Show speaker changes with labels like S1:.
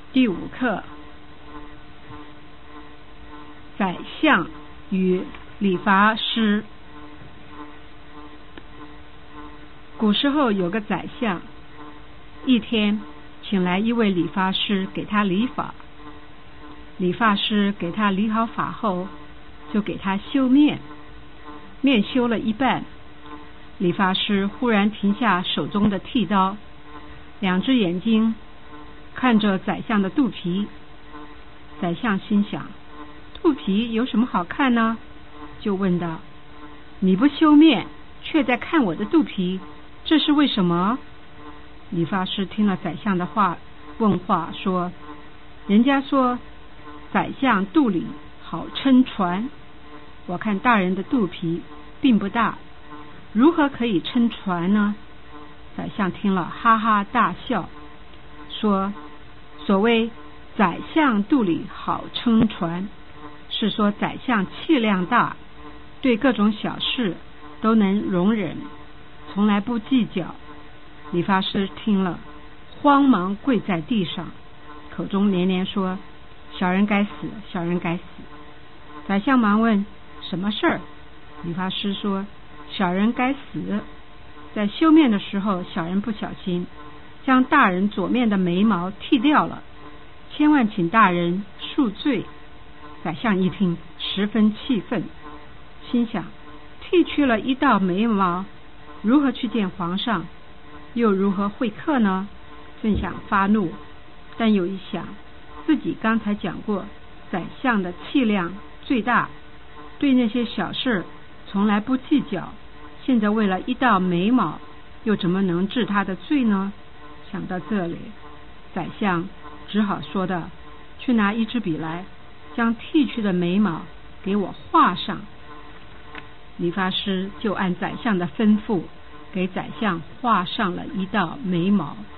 S1: 第5课，宰相与理发师。古时候有个宰相，一天请来一位理发师给他理发。理发师给他理好发后，就给他修面。面修了一半，理发师忽然停下手中的剃刀，2只眼睛看着宰相的肚皮。宰相心想，肚皮有什么好看呢？就问道：你不修面，却在看我的肚皮，这是为什么？理发师听了宰相的话，问话说：人家说宰相肚里好撑船，我看大人的肚皮并不大，如何可以撑船呢？宰相听了哈哈大笑，说：所谓宰相肚里好撑船，是说宰相气量大，对各种小事都能容忍，从来不计较。理发师听了慌忙跪在地上，口中连连说：小人该死，小人该死。宰相忙问：什么事儿？理发师说：小人该死，在修面的时候，小人不小心将大人左面的眉毛剃掉了，千万请大人恕罪。宰相一听十分气愤，心想：剃去了一道眉毛，如何去见皇上，又如何会客呢？正想发怒，但有一想，自己刚才讲过，宰相的气量最大，对那些小事从来不计较，现在为了一道眉毛，又怎么能治他的罪呢？想到这里，宰相只好说道：去拿一支笔来，将剃去的眉毛给我画上。理发师就按宰相的吩咐，给宰相画上了一道眉毛。